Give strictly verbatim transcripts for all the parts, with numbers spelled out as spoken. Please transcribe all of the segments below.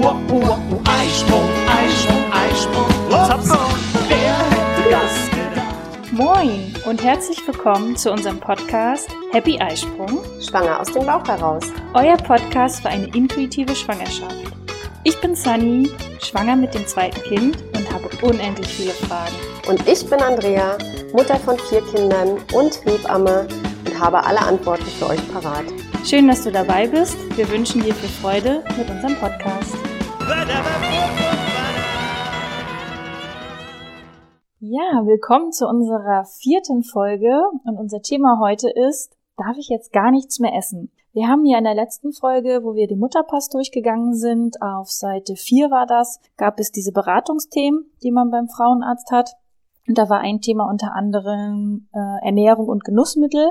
oh, oh, oh, Eisprung, Eisprung, Eisprung, Hoppla, wer hätte das gedacht? Moin und herzlich willkommen zu unserem Podcast Happy Eisprung, Schwanger aus dem Bauch heraus. Euer Podcast für eine intuitive Schwangerschaft. Ich bin Sunny, schwanger mit dem zweiten Kind und habe unendlich viele Fragen. Und ich bin Andrea, Mutter von vier Kindern und Hebamme und habe alle Antworten für euch parat. Schön, dass du dabei bist. Wir wünschen dir viel Freude mit unserem Podcast. Ja, willkommen zu unserer vierten Folge und unser Thema heute ist, darf ich jetzt gar nichts mehr essen? Wir haben ja in der letzten Folge, wo wir den Mutterpass durchgegangen sind, auf Seite vier war das, gab es diese Beratungsthemen, die man beim Frauenarzt hat. Und da war ein Thema unter anderem äh, Ernährung und Genussmittel.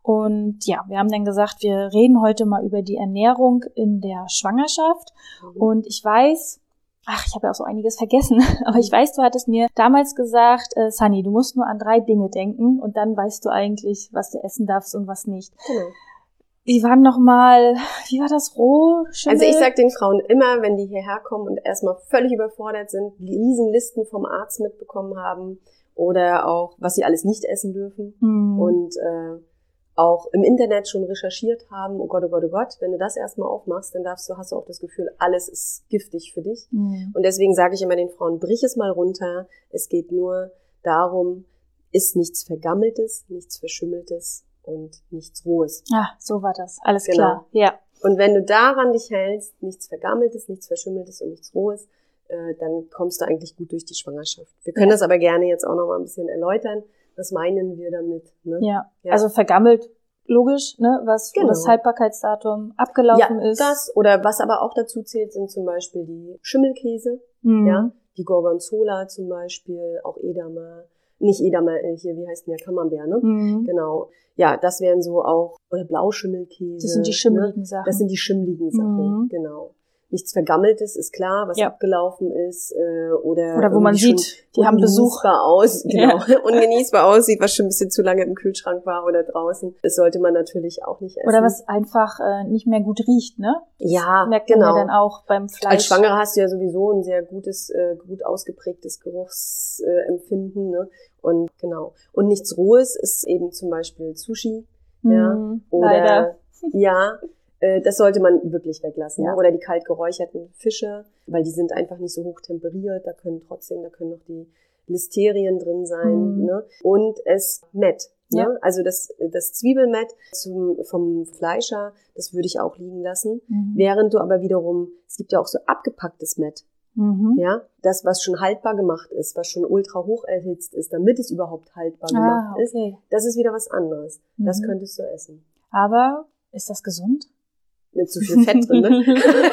Und ja, wir haben dann gesagt, wir reden heute mal über die Ernährung in der Schwangerschaft. Mhm. Und ich weiß, ach, ich habe ja auch so einiges vergessen, aber ich weiß, du hattest mir damals gesagt, äh, Sunny, du musst nur an drei Dinge denken und dann weißt du eigentlich, was du essen darfst und was nicht. Genau. Wie waren nochmal, wie war das roh? Schimmel? Also ich sag den Frauen immer, wenn die hierher kommen und erstmal völlig überfordert sind, Riesenlisten vom Arzt mitbekommen haben oder auch, was sie alles nicht essen dürfen mhm. und äh, auch im Internet schon recherchiert haben, oh Gott, oh Gott, oh Gott, wenn du das erstmal aufmachst, dann darfst du, hast du auch das Gefühl, alles ist giftig für dich. Mhm. Und deswegen sage ich immer den Frauen, brich es mal runter. Es geht nur darum, ist nichts Vergammeltes, nichts Verschimmeltes und nichts Rohes. Ja, so war das. Alles genau. Klar. Ja. Und wenn du daran dich hältst, nichts Vergammeltes, nichts Verschimmeltes und nichts Rohes, äh, dann kommst du eigentlich gut durch die Schwangerschaft. Wir können ja. das aber gerne jetzt auch noch mal ein bisschen erläutern. Was meinen wir damit? Ne? Ja. ja, also vergammelt, logisch, ne, was genau. das Haltbarkeitsdatum abgelaufen ja, ist. Das oder was aber auch dazu zählt, sind zum Beispiel die Schimmelkäse, mhm. ja, die Gorgonzola zum Beispiel, auch Edamer, nicht Edamer, hier, wie heißt denn der, Camembert, ne? Mhm. Genau. Ja, das wären so auch, oder Blauschimmelkäse. Das sind die schimmeligen ne? Sachen. Das sind die schimmeligen Sachen, mhm. genau. Nichts Vergammeltes ist klar, was ja. abgelaufen ist äh, oder oder wo man sieht, die haben Besuch aus, genau, ja. ungenießbar aussieht, was schon ein bisschen zu lange im Kühlschrank war oder draußen. Das sollte man natürlich auch nicht essen. Oder was einfach äh, nicht mehr gut riecht, ne? Das ja, merkt genau. man ja dann auch beim Fleisch. Als Schwangere hast du ja sowieso ein sehr gutes, äh, gut ausgeprägtes Geruchsempfinden, äh, ne? Und genau. Und nichts Rohes ist eben zum Beispiel Sushi, mm, ja, oder leider. ja. Das sollte man wirklich weglassen. Ja. Oder die kalt geräucherten Fische, weil die sind einfach nicht so hoch temperiert. Da können trotzdem, da können noch die Listerien drin sein. Mhm. Ne? Und es Mett. Ne? Ja. Also das, das Zwiebelmett zum, vom Fleischer, das würde ich auch liegen lassen. Mhm. Während du aber wiederum, es gibt ja auch so abgepacktes Mett. Mhm. Ja, das, was schon haltbar gemacht ist, was schon ultra hoch erhitzt ist, damit es überhaupt haltbar ah, gemacht okay. ist, das ist wieder was anderes. Mhm. Das könntest du essen. Aber ist das gesund? Mit zu viel Fett drin, ne?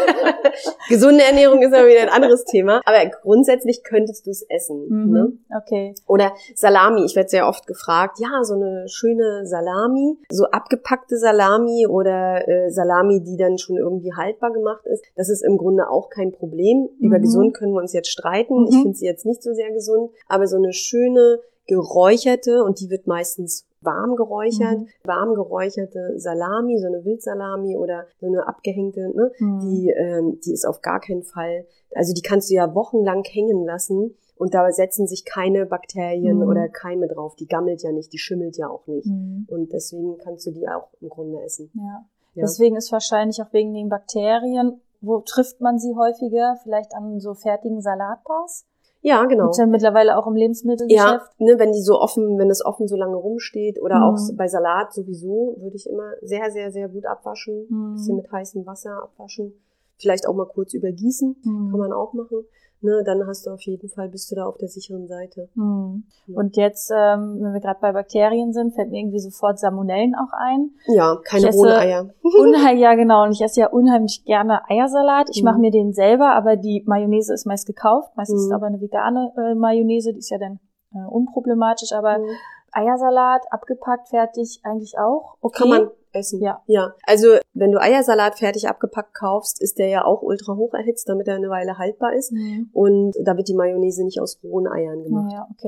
Gesunde Ernährung ist aber wieder ein anderes Thema. Aber grundsätzlich könntest du es essen. Mhm, ne? Okay. Oder Salami. Ich werde sehr oft gefragt, ja, so eine schöne Salami, so abgepackte Salami oder äh, Salami, die dann schon irgendwie haltbar gemacht ist. Das ist im Grunde auch kein Problem. Mhm. Über gesund können wir uns jetzt streiten. Mhm. Ich finde sie jetzt nicht so sehr gesund. Aber so eine schöne, geräucherte, und die wird meistens warm geräuchert, mhm. warm geräucherte Salami, so eine Wildsalami oder so eine abgehängte, ne, mhm. die, ähm, die ist auf gar keinen Fall, also die kannst du ja wochenlang hängen lassen und da setzen sich keine Bakterien mhm. oder Keime drauf, die gammelt ja nicht, die schimmelt ja auch nicht mhm. und deswegen kannst du die auch im Grunde essen. Ja. Ja. Deswegen ist wahrscheinlich auch wegen den Bakterien, wo trifft man sie häufiger? Vielleicht an so fertigen Salatbars? Ja, genau. Gibt's ja mittlerweile auch im Lebensmittelgeschäft. Ja, ne, wenn die so offen, wenn es offen so lange rumsteht oder mhm. auch bei Salat sowieso, würde ich immer sehr, sehr, sehr gut abwaschen. Mhm. Ein bisschen mit heißem Wasser abwaschen. Vielleicht auch mal kurz übergießen, mhm. kann man auch machen. Ne, dann hast du auf jeden Fall, bist du da auf der sicheren Seite. Mhm. Ja. Und jetzt, ähm, wenn wir gerade bei Bakterien sind, fällt mir irgendwie sofort Salmonellen auch ein. Ja, keine rohen Eier. Unheim, ja, genau. Und ich esse ja unheimlich gerne Eiersalat. Ich mhm. mache mir den selber, aber die Mayonnaise ist meist gekauft. Meistens mhm. ist aber eine vegane äh, Mayonnaise, die ist ja dann äh, unproblematisch. Aber mhm. Eiersalat, abgepackt, fertig, eigentlich auch. Okay. Kann man essen. Ja. Ja. Also, wenn du Eiersalat fertig abgepackt kaufst, ist der ja auch ultra hoch erhitzt, damit er eine Weile haltbar ist. Mhm. Und da wird die Mayonnaise nicht aus rohen Eiern gemacht. Ja, okay.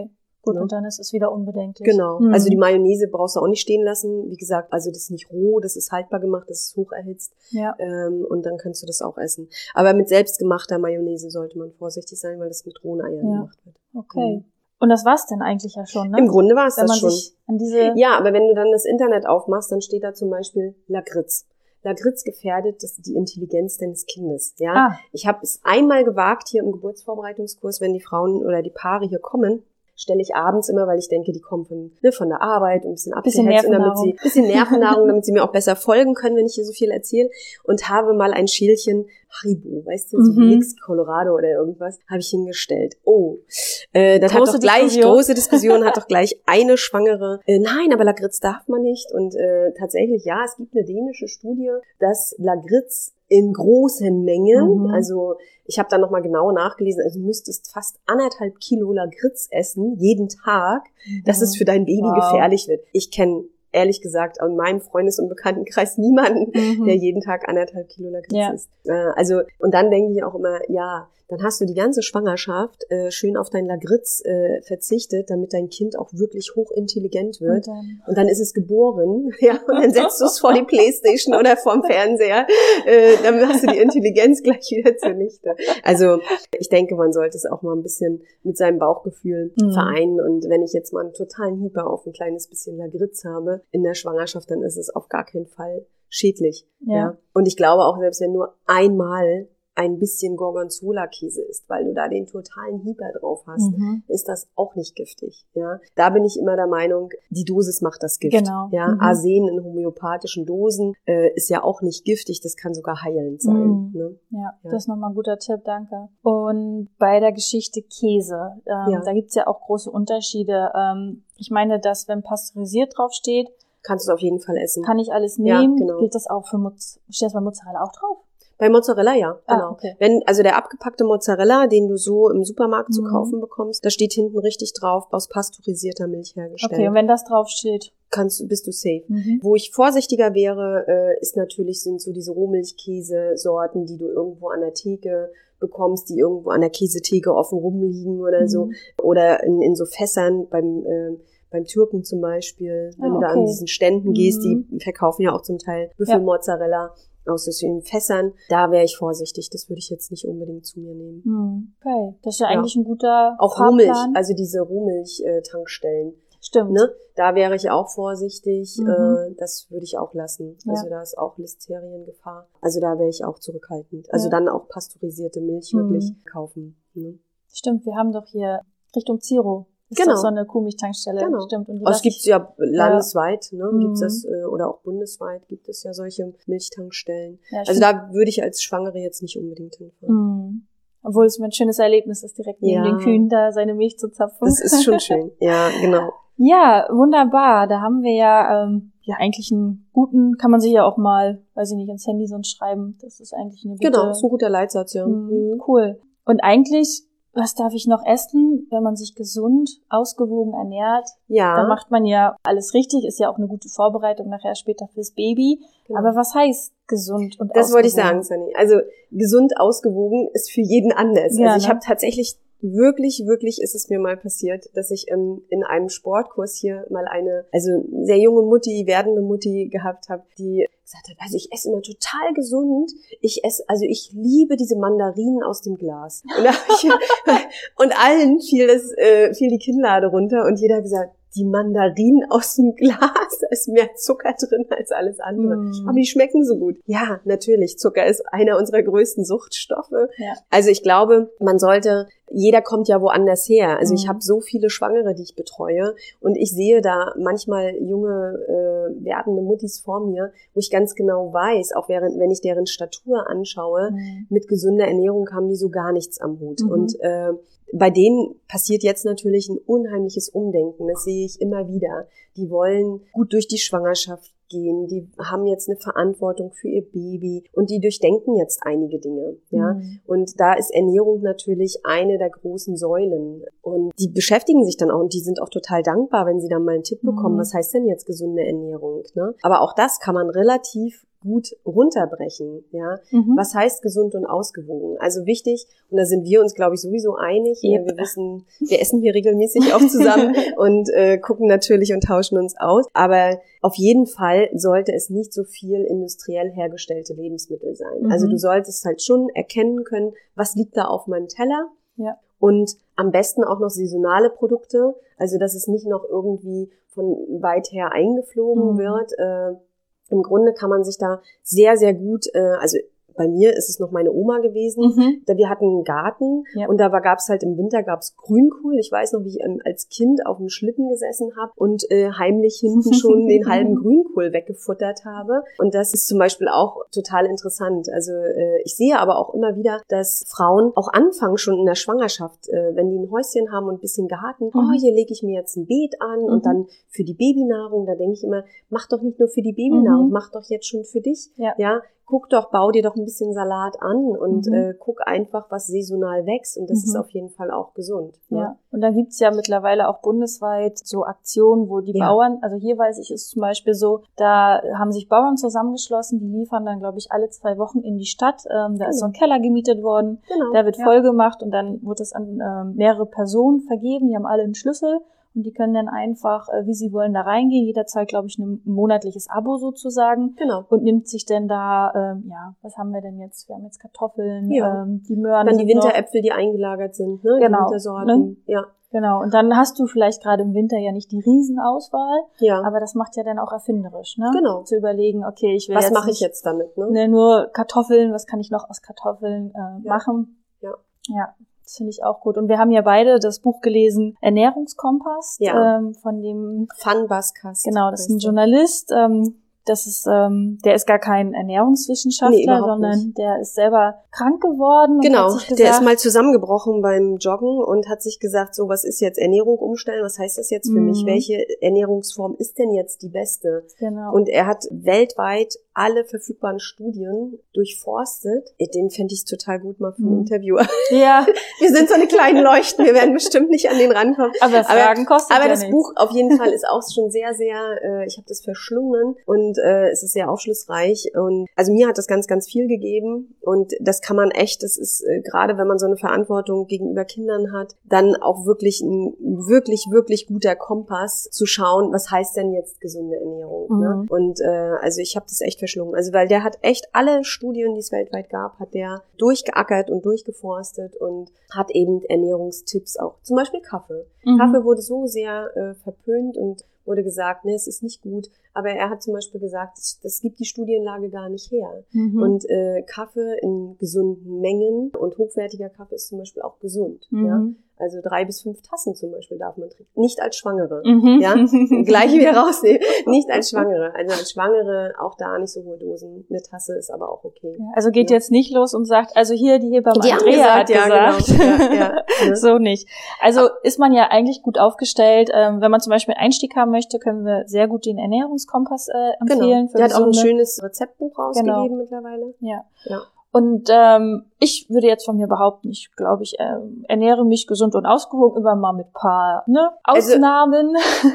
Gut, ne? und dann ist es wieder unbedenklich. Genau. Mhm. Also die Mayonnaise brauchst du auch nicht stehen lassen. Wie gesagt, also das ist nicht roh, das ist haltbar gemacht, das ist hoch erhitzt. Ja. Ähm, und dann kannst du das auch essen. Aber mit selbstgemachter Mayonnaise sollte man vorsichtig sein, weil das mit rohen Eiern Ja. gemacht wird. Okay. Und das war's dann eigentlich ja schon, ne? Im Grunde war es Wenn das man schon. sich an diese... Ja, aber wenn du dann das Internet aufmachst, dann steht da zum Beispiel Lakritz. Lakritz gefährdet das, die Intelligenz deines Kindes. Ja, Ah. Ich habe es einmal gewagt hier im Geburtsvorbereitungskurs, wenn die Frauen oder die Paare hier kommen, stelle ich abends immer, weil ich denke, die kommen von, ne, von der Arbeit, ein bisschen Bisschen abgehetzt, und damit Nervennahrung. sie, bisschen Nervennahrung, damit sie mir auch besser folgen können, wenn ich hier so viel erzähle, und habe mal ein Schälchen Haribo, weißt du, so Mhm. Mix Colorado oder irgendwas, habe ich hingestellt. Oh, äh, das Große hat doch gleich, Diskussion. große Diskussion, hat doch gleich eine Schwangere, äh, nein, aber Lakritz darf man nicht, und äh, tatsächlich, ja, es gibt eine dänische Studie, dass Lakritz in großen Mengen, Mhm. also ich habe da nochmal genau nachgelesen, also du müsstest fast anderthalb Kilo Lakritz essen, jeden Tag, dass es für dein Baby Wow. gefährlich wird. Ich kenne ehrlich gesagt in meinem Freundes- und Bekanntenkreis niemanden, Mhm. der jeden Tag anderthalb Kilo Lakritz Ja. isst. Äh, also, und dann denke ich auch immer, ja, dann hast du die ganze Schwangerschaft äh, schön auf dein Lakritz äh, verzichtet, damit dein Kind auch wirklich hochintelligent wird. Und dann, Und dann ist es geboren, ja, und dann setzt du es vor die Playstation oder vorm Fernseher, äh, dann machst du die Intelligenz gleich wieder zunichte. Also ich denke, man sollte es auch mal ein bisschen mit seinem Bauchgefühl Mhm. vereinen, und wenn ich jetzt mal einen totalen Hieper auf ein kleines bisschen Lakritz habe in der Schwangerschaft, dann ist es auf gar keinen Fall schädlich. Ja. Ja. Und ich glaube auch, selbst wenn nur einmal ein bisschen Gorgonzola-Käse isst, weil du da den totalen Hieper drauf hast, Mhm. ist das auch nicht giftig. Ja, da bin ich immer der Meinung, die Dosis macht das Gift. Genau. Ja, Mhm. Arsen in homöopathischen Dosen äh, ist ja auch nicht giftig, das kann sogar heilend sein. Mhm. Ne? Ja, Ja. das ist nochmal ein guter Tipp, danke. Und bei der Geschichte Käse, ähm, Ja. da gibt's ja auch große Unterschiede. Ähm, ich meine, dass wenn pasteurisiert draufsteht, Kannst du auf jeden Fall essen. kann ich alles Ja, nehmen. genau. Gilt das auch für Mozzarella? Steht das bei Mozzarella auch drauf? Bei Mozzarella, ja, Ah, genau. okay. Wenn, also der abgepackte Mozzarella, den du so im Supermarkt zu Mhm. kaufen bekommst, da steht hinten richtig drauf, aus pasteurisierter Milch hergestellt. Okay, und wenn das draufsteht? Kannst du, bist du safe. Mhm. Wo ich vorsichtiger wäre, äh, ist natürlich, sind so diese Rohmilchkäsesorten, die du irgendwo an der Theke bekommst, die irgendwo an der Käsetheke offen rumliegen oder Mhm. so. Oder in, in so Fässern beim, äh, beim Türken zum Beispiel, wenn Ah, du da an okay. diesen Ständen gehst, Mhm. die verkaufen ja auch zum Teil Büffelmozzarella aus solchen Fässern. Da wäre ich vorsichtig, das würde ich jetzt nicht unbedingt zu mir nehmen. Hm, okay, das ist ja Ja. eigentlich ein guter Auch Fahrplan. Rohmilch, also diese Rohmilch-Tankstellen. Stimmt. Ne? Da wäre ich auch vorsichtig, Mhm. äh, das würde ich auch lassen. Ja. Also da ist auch Listeriengefahr. Also da wäre ich auch zurückhaltend. Also Ja. dann auch pasteurisierte Milch Mhm. wirklich kaufen. Ne? Stimmt, wir haben doch hier Richtung Ziro. Ist Genau. doch so eine Kuhmilchtankstelle. Genau. Stimmt. Und die Aber es lass gibt's ich- ja landesweit, ne? Mhm. Gibt's das, äh, oder auch bundesweit gibt es ja solche Milchtankstellen. Ja, ich Also find- da würde ich als Schwangere jetzt nicht unbedingt hinfahren. Mhm. Obwohl es mir ein schönes Erlebnis ist, direkt neben Ja. den Kühen da seine Milch zu zapfen. Das ist schon schön. Ja, genau. Ja, wunderbar. Da haben wir ja, ähm, ja eigentlich einen guten, kann man sich ja auch mal, weiß ich nicht, ins Handy sonst schreiben. Das ist eigentlich eine gute... Genau, ist ein guter Leitsatz, ja. Mhm, Mhm. cool. Und eigentlich, was darf ich noch essen, wenn man sich gesund, ausgewogen ernährt? Ja. Da macht man ja alles richtig, ist ja auch eine gute Vorbereitung nachher später fürs Baby. Genau. Aber was heißt gesund und Das wollte ich sagen, ausgewogen? Sunny. Also gesund ausgewogen ist für jeden anders. Ja, also ich ne? habe tatsächlich wirklich, wirklich ist es mir mal passiert, dass ich ähm, in einem Sportkurs hier mal eine, also sehr junge Mutti, werdende Mutti gehabt habe, die gesagt hat, also ich esse immer total gesund. Ich esse, also ich liebe diese Mandarinen aus dem Glas. Und, da hab ich, und allen fiel das, äh, fiel die Kinnlade runter und jeder hat gesagt, die Mandarinen aus dem Glas, da ist mehr Zucker drin als alles andere. Mm. Aber die schmecken so gut. Ja, natürlich, Zucker ist einer unserer größten Suchtstoffe. Ja. Also ich glaube, man sollte, jeder kommt ja woanders her. Also Mm. ich habe so viele Schwangere, die ich betreue und ich sehe da manchmal junge, äh, werdende Muttis vor mir, wo ich ganz genau weiß, auch während, wenn ich deren Statur anschaue, Mhm. mit gesunder Ernährung haben die so gar nichts am Hut. Mhm. Und äh, bei denen passiert jetzt natürlich ein unheimliches Umdenken. Das sehe ich immer wieder. Die wollen gut durch die Schwangerschaft gehen. Die haben jetzt eine Verantwortung für ihr Baby und die durchdenken jetzt einige Dinge. Ja, Mhm. und da ist Ernährung natürlich eine der großen Säulen. Und die beschäftigen sich dann auch und die sind auch total dankbar, wenn sie dann mal einen Tipp bekommen. Mhm. Was heißt denn jetzt gesunde Ernährung? Ne? Aber auch das kann man relativ gut runterbrechen, ja. Mhm. Was heißt gesund und ausgewogen? Also wichtig, und da sind wir uns, glaube ich, sowieso einig. Yep. Wir wissen, wir essen hier regelmäßig auch zusammen und äh, gucken natürlich und tauschen uns aus. Aber auf jeden Fall sollte es nicht so viel industriell hergestellte Lebensmittel sein. Mhm. Also du solltest halt schon erkennen können, was liegt da auf meinem Teller. Ja. Und am besten auch noch saisonale Produkte, also dass es nicht noch irgendwie von weit her eingeflogen Mhm. wird. Äh, im Grunde kann man sich da sehr, sehr gut, äh, also bei mir ist es noch meine Oma gewesen. Mhm. Da wir hatten einen Garten Ja. und da war, gab's halt im Winter gab's Grünkohl. Ich weiß noch, wie ich ähm, als Kind auf dem Schlitten gesessen habe und äh, heimlich hinten schon den halben Grünkohl weggefuttert habe. Und das ist zum Beispiel auch total interessant. Also äh, ich sehe aber auch immer wieder, dass Frauen auch anfangen schon in der Schwangerschaft, äh, wenn die ein Häuschen haben und ein bisschen Garten, Mhm. oh, hier lege ich mir jetzt ein Beet an Mhm. und dann für die Babynahrung. Da denke ich immer, mach doch nicht nur für die Babynahrung, Mhm. mach doch jetzt schon für dich. Ja. ja Guck doch, bau dir doch ein bisschen Salat an und Mhm. äh, guck einfach, was saisonal wächst. Und das Mhm. ist auf jeden Fall auch gesund. Ne? Ja, und dann gibt's ja mittlerweile auch bundesweit so Aktionen, wo die Ja. Bauern, also hier weiß ich, ist zum Beispiel so, da haben sich Bauern zusammengeschlossen, die liefern dann, glaube ich, alle zwei Wochen in die Stadt. Ähm, da ist so ein Keller gemietet worden, Genau. der wird ja. voll gemacht und dann wird es an ähm, mehrere Personen vergeben, die haben alle einen Schlüssel. Und die können dann einfach, äh, wie sie wollen, da reingehen. Jeder zahlt, glaube ich, ein monatliches Abo sozusagen. Genau. Und nimmt sich denn da, ähm, ja, was haben wir denn jetzt? Wir haben jetzt Kartoffeln, Ja. ähm, die Möhren. Dann die sind noch- Winteräpfel, die eingelagert sind, ne? Genau, Die Wintersorten. ne? Ja. Genau, und dann hast du vielleicht gerade im Winter ja nicht die Riesenauswahl, Ja. aber das macht ja dann auch erfinderisch, ne? Genau. Zu überlegen, okay, ich will Was jetzt mache ich nicht, jetzt damit, ne? ne, nur Kartoffeln, was kann ich noch aus Kartoffeln äh, Ja. machen? Ja. Ja, das finde ich auch gut. Und wir haben ja beide das Buch gelesen, Ernährungskompass, Ja. ähm, von dem, Fun Buzzcast. genau, das ist ein heißt der. Journalist, ähm, das ist, ähm, der ist gar kein Ernährungswissenschaftler, Nee, überhaupt sondern nicht. der ist selber krank geworden und Genau, hat sich gesagt, der ist mal zusammengebrochen beim Joggen und hat sich gesagt, so, was ist jetzt Ernährung umstellen? Was heißt das jetzt für Mhm. mich? Welche Ernährungsform ist denn jetzt die beste? genau. Und er hat weltweit alle verfügbaren Studien durchforstet. Den fände ich total gut mal für ein Mhm. Interview. ja, Wir sind so eine kleine Leuchten, wir werden bestimmt nicht an den rankommen. aber Fragen kostet Aber ja das nichts. Buch auf jeden Fall ist auch schon sehr, sehr, äh, ich habe das verschlungen und äh, es ist sehr aufschlussreich. Und also mir hat das ganz, ganz viel gegeben und das kann man echt, das ist äh, gerade, wenn man so eine Verantwortung gegenüber Kindern hat, dann auch wirklich ein wirklich, wirklich guter Kompass zu schauen, was heißt denn jetzt gesunde Ernährung. Mhm. Ne? Und äh, also ich habe das echt verschlungen. Also weil der hat echt alle Studien, die es weltweit gab, hat der durchgeackert und durchgeforstet und hat eben Ernährungstipps auch. Zum Beispiel Kaffee. Mhm. Kaffee wurde so sehr äh, verpönt und wurde gesagt, ne, es ist nicht gut. Aber er hat zum Beispiel gesagt, das, das gibt die Studienlage gar nicht her. Mhm. Und äh, Kaffee in gesunden Mengen und hochwertiger Kaffee ist zum Beispiel auch gesund. Mhm. Ja? Also drei bis fünf Tassen zum Beispiel darf man trinken. Nicht als Schwangere. Mhm. Ja, gleich wieder rausnehmen. Nicht als Schwangere. Also als Schwangere auch da nicht so hohe Dosen. Eine Tasse ist aber auch okay. Ja, also geht Ja. jetzt nicht los und sagt, also hier die Hebamme Die haben Andrea gesagt, hat ja, gesagt. genau. Ja, ja, ne? So nicht. Also ist man ja eigentlich gut aufgestellt. Ähm, wenn man zum Beispiel einen Einstieg haben möchte, können wir sehr gut den Ernährungskompass äh, empfehlen. Genau. Der hat auch ein Gesunde. schönes Rezeptbuch rausgegeben Genau. mittlerweile. Ja. Ja. Und ähm, ich würde jetzt von mir behaupten, ich glaube, ich ähm, ernähre mich gesund und ausgewogen, immer mal mit paar ne, Also- Ausnahmen.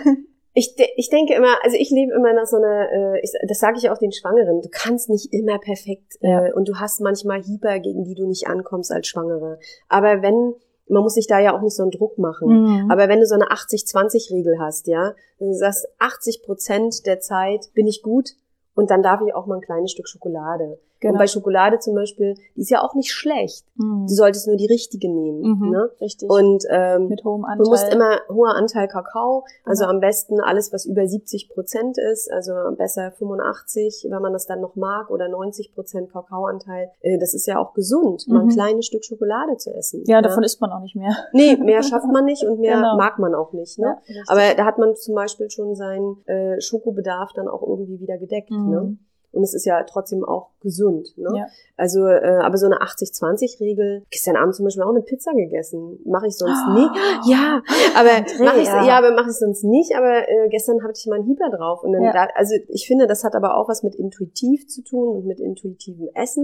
Ich, de- ich denke immer, also ich lebe immer nach so einer, äh, ich, das sage ich auch den Schwangeren, du kannst nicht immer perfekt Ja. äh, und du hast manchmal Hyper, gegen die du nicht ankommst als Schwangere. Aber wenn, man muss sich da ja auch nicht so einen Druck machen. Mhm. Aber wenn du so eine achtzig zwanzig Regel hast, ja, wenn du sagst, achtzig Prozent der Zeit bin ich gut und dann darf ich auch mal ein kleines Stück Schokolade. Genau. Und bei Schokolade zum Beispiel, die ist ja auch nicht schlecht. Mhm. Du solltest nur die richtige nehmen. Mhm. Ne? Richtig. Und ähm, mit hohem du Anteil. musst immer hoher Anteil Kakao, also Ja. am besten alles, was über siebzig Prozent ist, also besser fünfundachtzig, wenn man das dann noch mag, oder neunzig Prozent Kakaoanteil. Äh, das ist ja auch gesund, mal ein Mhm. kleines Stück Schokolade zu essen. ja, davon isst man auch nicht mehr. Nee, mehr schafft man nicht und mehr Genau. mag man auch nicht. Ne? Ja, richtig. Aber da hat man zum Beispiel schon seinen äh, Schokobedarf dann auch irgendwie wieder gedeckt. Mhm. Ne? Und es ist ja trotzdem auch gesund. Ne? Ja. Also, äh, aber so eine achtzig zwanzig Regel, gestern Abend zum Beispiel auch eine Pizza gegessen. Mache ich sonst nicht. Ja, aber Andrea. mache ich ja, aber mache ich sonst nicht. Aber äh, gestern hatte ich mal einen Hyper drauf. Und dann Ja. da, also ich finde, das hat aber auch was mit intuitiv zu tun und mit intuitivem Essen.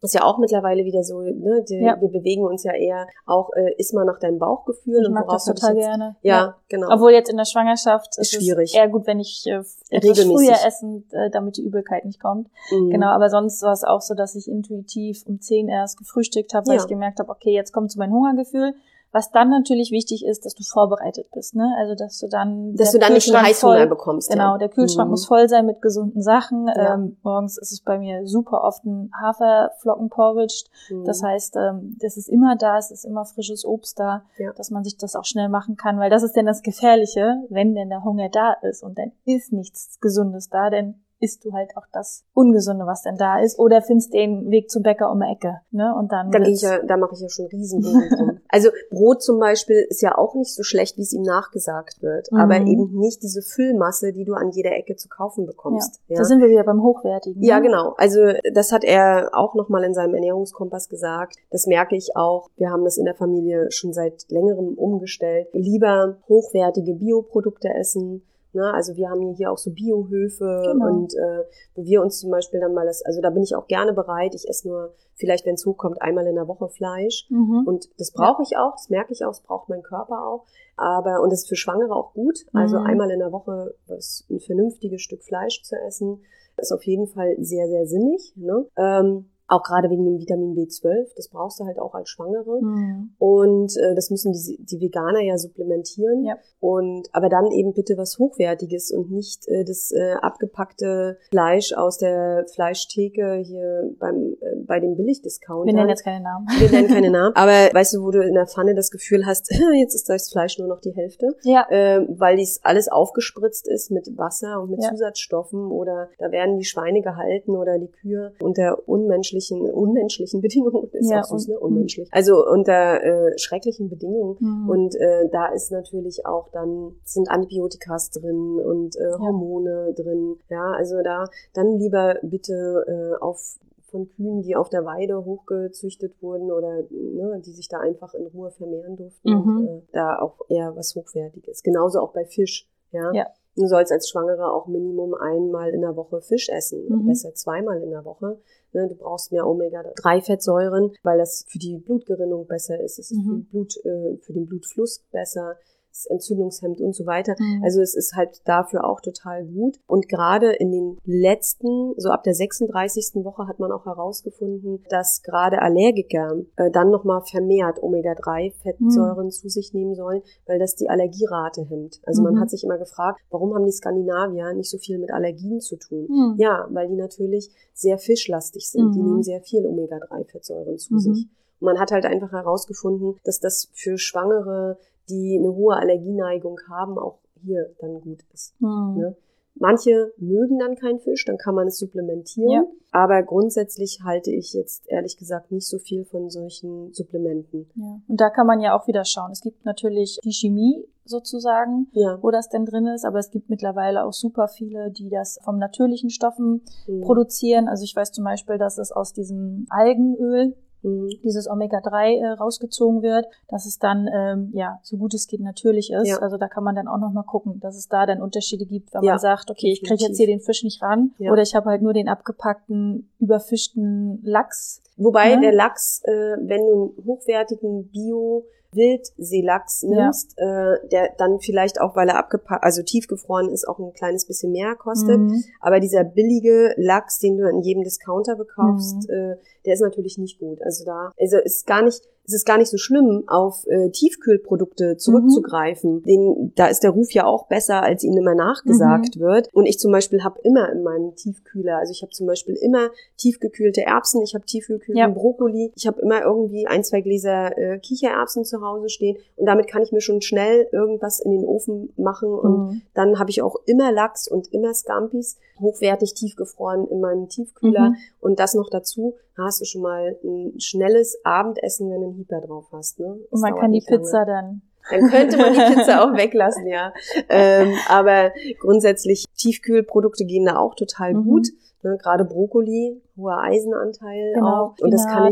Das ist ja auch mittlerweile wieder so, ne, die, Ja. wir bewegen uns ja eher auch, äh, iss mal nach deinem Bauchgefühl. Ich und mag worauf das hab ich total jetzt, gerne. Ja, Ja. genau. Obwohl jetzt in der Schwangerschaft ist Ist schwierig. es eher gut, wenn ich äh, etwas Regelmäßig. früher essen, äh, damit die Übelkeit nicht kommt. Mhm. Genau, aber sonst war es auch so, dass ich intuitiv um zehn erst gefrühstückt habe, weil Ja. ich gemerkt habe, okay, jetzt kommt so mein Hungergefühl. Was dann natürlich wichtig ist, dass du vorbereitet bist, ne? Also, dass du dann Dass der du dann nicht einen Kühlschrank Heißhunger voll- bekommst. Genau, ja. der Kühlschrank Mhm. muss voll sein mit gesunden Sachen. Ja. Ähm, morgens ist es bei mir super oft ein Haferflockenporridge. Mhm. Das heißt, ähm, das ist immer da, es ist immer frisches Obst da, Ja. dass man sich das auch schnell machen kann, weil das ist denn das Gefährliche, wenn denn der Hunger da ist und dann ist nichts Gesundes da, denn isst du halt auch das Ungesunde, was denn da ist, oder findest den Weg zum Bäcker um die Ecke, ne? Und dann Da, gehe wird's- ich ja, da mache ich ja schon Riesenbogen drum. Also Brot zum Beispiel ist ja auch nicht so schlecht, wie es ihm nachgesagt wird, Mhm. aber eben nicht diese Füllmasse, die du an jeder Ecke zu kaufen bekommst. ja. Da sind wir wieder beim Hochwertigen. Ja, ne? genau. Also das hat er auch nochmal in seinem Ernährungskompass gesagt. Das merke ich auch. Wir haben das in der Familie schon seit längerem umgestellt. Lieber hochwertige Bioprodukte essen. Ne? Also wir haben hier auch so Biohöfe Genau. und äh, wo wir uns zum Beispiel dann mal das, also da bin ich auch gerne bereit. Ich esse nur vielleicht, wenn es hochkommt, einmal in der Woche Fleisch. Mhm. Und das brauche ich auch, das merke ich auch, das braucht mein Körper auch. Aber, und das ist für Schwangere auch gut. Also Mhm. einmal in der Woche was, ein vernünftiges Stück Fleisch zu essen, ist auf jeden Fall sehr, sehr sinnig. Ne? Ähm, auch gerade wegen dem Vitamin B zwölf, das brauchst du halt auch als Schwangere. Mhm. Und äh, das müssen die, die Veganer ja supplementieren. Ja. Und aber dann eben bitte was Hochwertiges und nicht äh, das äh, abgepackte Fleisch aus der Fleischtheke hier beim äh, bei dem Billigdiscounter. Wir nennen jetzt keine Namen. Wir nennen keine Namen. Aber weißt du, wo du in der Pfanne das Gefühl hast, jetzt ist das Fleisch nur noch die Hälfte, Ja. äh, weil dies alles aufgespritzt ist mit Wasser und mit Ja. Zusatzstoffen, oder da werden die Schweine gehalten oder die Kühe unter unmenschlichen unmenschlichen Bedingungen. Ist Ja, auch süß, ne? und- Unmenschlich. Also unter äh, schrecklichen Bedingungen. Mhm. Und äh, da ist natürlich auch dann, sind Antibiotikas drin und äh, Hormone drin. Ja, also da dann lieber bitte äh, auf von Kühen, die auf der Weide hochgezüchtet wurden oder ne, die sich da einfach in Ruhe vermehren durften. Mhm. Und, äh, da auch eher was Hochwertiges. Genauso auch bei Fisch. Ja. Ja. Du sollst als Schwangere auch Minimum einmal in der Woche Fisch essen. Mhm. Besser zweimal in der Woche. Ne, du brauchst mehr Omega drei Fettsäuren, weil das für die Blutgerinnung besser ist. Es ist Mhm. für, Blut, äh, für den Blutfluss besser. Es entzündungshemmt und so weiter. Mhm. Also es ist halt dafür auch total gut. Und gerade in den letzten, so ab der sechsunddreißigsten Woche hat man auch herausgefunden, dass gerade Allergiker äh, dann nochmal vermehrt Omega drei Fettsäuren mhm. zu sich nehmen sollen, weil das die Allergierate hemmt. Also Mhm. man hat sich immer gefragt, warum haben die Skandinavier nicht so viel mit Allergien zu tun? Mhm. Ja, weil die natürlich sehr fischlastig sind. Mhm. Die nehmen sehr viel Omega drei Fettsäuren zu Mhm. sich. Und man hat halt einfach herausgefunden, dass das für Schwangere, die eine hohe Allergieneigung haben, auch hier dann gut ist. Mhm. Ne? Manche mögen dann keinen Fisch, dann kann man es supplementieren. Ja. Aber grundsätzlich halte ich jetzt ehrlich gesagt nicht so viel von solchen Supplementen. Ja. Und da kann man ja auch wieder schauen. Es gibt natürlich die Chemie sozusagen, Ja. wo das denn drin ist, aber es gibt mittlerweile auch super viele, die das vom natürlichen Stoffen Mhm. produzieren. Also ich weiß zum Beispiel, dass es aus diesem Algenöl Mhm. dieses Omega drei äh, rausgezogen wird, dass es dann, ähm, ja, so gut es geht natürlich ist. Ja. Also da kann man dann auch nochmal gucken, dass es da dann Unterschiede gibt, wenn Ja, man sagt, okay, ich kriege jetzt hier den Fisch nicht ran Ja. oder ich habe halt nur den abgepackten, überfischten Lachs. Wobei Ja. der Lachs, äh, wenn du einen hochwertigen Bio Wildseelachs nimmst, ja. äh, der dann vielleicht auch, weil er abgepackt, also tiefgefroren ist, auch ein kleines bisschen mehr kostet. Mhm. Aber dieser billige Lachs, den du in jedem Discounter bekaufst, Mhm. äh, der ist natürlich nicht gut. Also da, also ist gar nicht, es ist gar nicht so schlimm, auf äh, Tiefkühlprodukte zurückzugreifen. Mhm. Den, da ist der Ruf ja auch besser, als ihnen immer nachgesagt mhm. wird. Und ich zum Beispiel habe immer in meinem Tiefkühler, also ich habe zum Beispiel immer tiefgekühlte Erbsen, ich habe tiefgekühlten ja. Brokkoli, ich habe immer irgendwie ein, zwei Gläser äh, Kichererbsen zu Hause stehen und damit kann ich mir schon schnell irgendwas in den Ofen machen und mhm. dann habe ich auch immer Lachs und immer Scampis, hochwertig tiefgefroren in meinem Tiefkühler mhm. und das noch dazu, hast du schon mal ein schnelles Abendessen, wenn du einen Hyper drauf hast. Ne? Und man kann die Pizza lange. dann... Dann könnte man die Pizza auch weglassen, ja. Ähm, aber grundsätzlich, Tiefkühlprodukte gehen da auch total mhm. gut. Ne? Gerade Brokkoli, hoher Eisenanteil genau, auch. Und das kann ich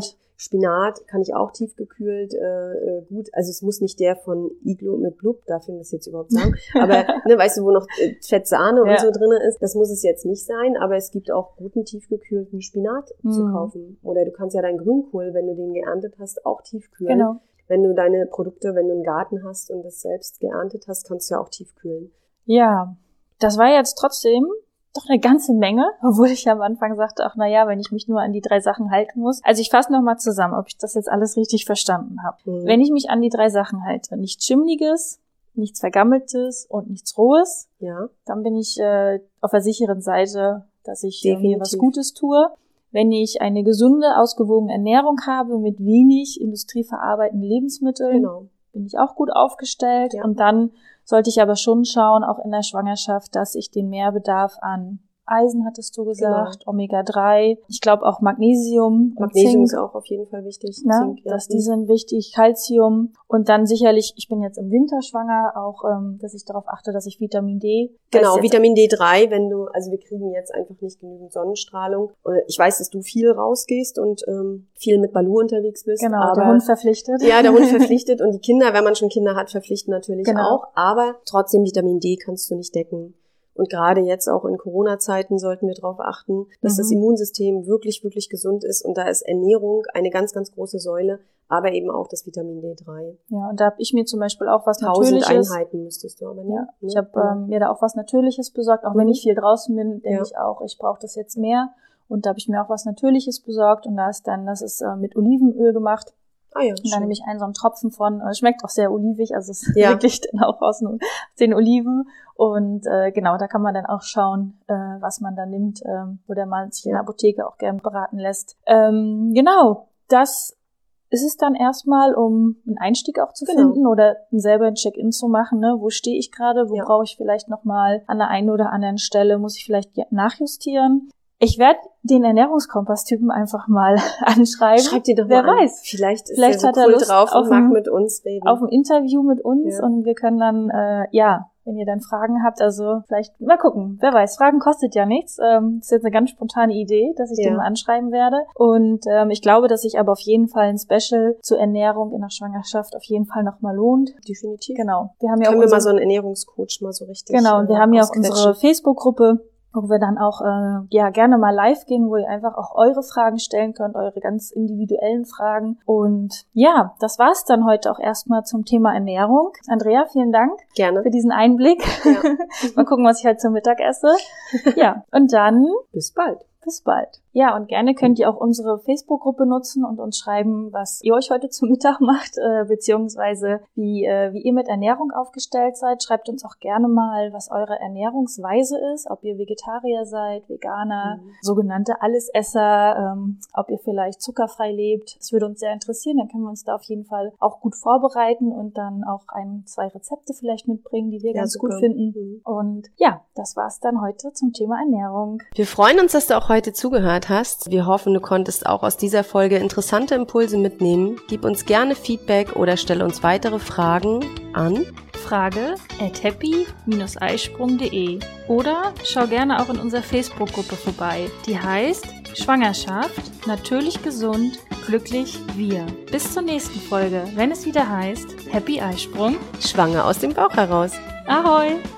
Spinat kann ich auch tiefgekühlt äh, gut, also es muss nicht der von Iglo mit Blub, darf ich das jetzt überhaupt sagen, aber ne, weißt du, wo noch äh, Fettsahne ja. und so drin ist, das muss es jetzt nicht sein, aber es gibt auch guten tiefgekühlten Spinat mhm. zu kaufen. Oder du kannst ja deinen Grünkohl, wenn du den geerntet hast, auch tiefkühlen. Genau. Wenn du deine Produkte, wenn du einen Garten hast und das selbst geerntet hast, kannst du ja auch tiefkühlen. Ja, das war jetzt trotzdem doch eine ganze Menge, obwohl ich am Anfang sagte, ach na ja, wenn ich mich nur an die drei Sachen halten muss. Also ich fasse nochmal zusammen, ob ich das jetzt alles richtig verstanden habe. Mhm. Wenn ich mich an die drei Sachen halte, nichts Schimmliges, nichts Vergammeltes und nichts Rohes, ja. dann bin ich äh, auf der sicheren Seite, dass ich äh, mir was Gutes tue. Wenn ich eine gesunde, ausgewogene Ernährung habe mit wenig industrieverarbeitenden Lebensmitteln, genau. bin ich auch gut aufgestellt. Ja. Und dann sollte ich aber schon schauen, auch in der Schwangerschaft, dass ich den Mehrbedarf an Eisen, hattest du gesagt, genau. Omega drei, ich glaube auch Magnesium. Magnesium und Zink, ist auch auf jeden Fall wichtig. Na, Zink, ja. dass die sind wichtig, Calcium und dann sicherlich, ich bin jetzt im Winter schwanger, auch, ähm, dass ich darauf achte, dass ich Vitamin D. Genau, Vitamin D drei, wenn du, also wir kriegen jetzt einfach nicht genügend Sonnenstrahlung. Ich weiß, dass du viel rausgehst und ähm, viel mit Balu unterwegs bist. Genau, aber, der Hund verpflichtet. Ja, der Hund verpflichtet und die Kinder, wenn man schon Kinder hat, verpflichten natürlich genau. auch. Aber trotzdem Vitamin D kannst du nicht decken. Und gerade jetzt auch in Corona-Zeiten sollten wir darauf achten, dass mhm. das Immunsystem wirklich, wirklich gesund ist. Und da ist Ernährung eine ganz, ganz große Säule, aber eben auch das Vitamin D drei. Ja, und da habe ich mir zum Beispiel auch was Tausend Natürliches. Einheiten müsstest du aber nicht. Ja, ne? ich habe ähm, mir da auch was Natürliches besorgt. Auch mhm. wenn ich viel draußen bin, denke ja. ich auch, ich brauche das jetzt mehr. Und da habe ich mir auch was Natürliches besorgt. Und da ist dann, das ist äh, mit Olivenöl gemacht. Ah ja, und dann nehme ich einen so einen Tropfen von, äh, schmeckt auch sehr olivig, also es ist ja. wirklich dann auch aus den Oliven. Und äh, genau, da kann man dann auch schauen, äh, was man da nimmt, ähm, oder man sich in der Apotheke auch gern beraten lässt. Ähm, genau, das ist es dann erstmal, um einen Einstieg auch zu genau. finden oder selber ein Check-in zu machen. Ne? Wo stehe ich gerade? Wo ja. brauche ich vielleicht nochmal an der einen oder anderen Stelle, muss ich vielleicht nachjustieren? Ich werde den Ernährungskompass-Typen einfach mal anschreiben. Schreib dir doch Wer mal an. weiß. Vielleicht ist Vielleicht er so hat er cool Lust drauf auf und mag ein, mit uns reden. Auf ein Interview mit uns ja. und wir können dann, äh, ja, wenn ihr dann Fragen habt, also vielleicht mal gucken. Wer weiß, Fragen kostet ja nichts. Ähm, das ist jetzt eine ganz spontane Idee, dass ich ja. den mal anschreiben werde. Und ähm, ich glaube, dass sich aber auf jeden Fall ein Special zur Ernährung in der Schwangerschaft auf jeden Fall nochmal lohnt. Definitiv. Genau. Wir haben ja können auch wir unsere, mal so einen Ernährungscoach mal so richtig Genau, und wir äh, haben ja auch unsere Facebook-Gruppe, wo wir dann auch äh, ja gerne mal live gehen, wo ihr einfach auch eure Fragen stellen könnt, eure ganz individuellen Fragen. Und ja, das war's dann heute auch erstmal zum Thema Ernährung. Andrea, vielen Dank gerne für diesen Einblick. Ja. Mal gucken, was ich halt zum Mittag esse. Ja, und dann bis bald. Bis bald. Ja, und gerne könnt ihr auch unsere Facebook-Gruppe nutzen und uns schreiben, was ihr euch heute zum Mittag macht, äh, beziehungsweise wie, äh, wie ihr mit Ernährung aufgestellt seid. Schreibt uns auch gerne mal, was eure Ernährungsweise ist, ob ihr Vegetarier seid, Veganer, mhm. sogenannte Allesesser, ähm, ob ihr vielleicht zuckerfrei lebt. Das würde uns sehr interessieren, dann können wir uns da auf jeden Fall auch gut vorbereiten und dann auch ein, zwei Rezepte vielleicht mitbringen, die wir ja, ganz super. gut finden. Mhm. Und ja, das war's dann heute zum Thema Ernährung. Wir freuen uns, dass du auch heute zugehört hast. Wir hoffen, du konntest auch aus dieser Folge interessante Impulse mitnehmen. Gib uns gerne Feedback oder stelle uns weitere Fragen an frage at happy dash eisprung punkt de oder schau gerne auch in unserer Facebook-Gruppe vorbei. Die heißt Schwangerschaft, natürlich gesund, glücklich wir. Bis zur nächsten Folge, wenn es wieder heißt Happy Eisprung, schwanger aus dem Bauch heraus. Ahoi!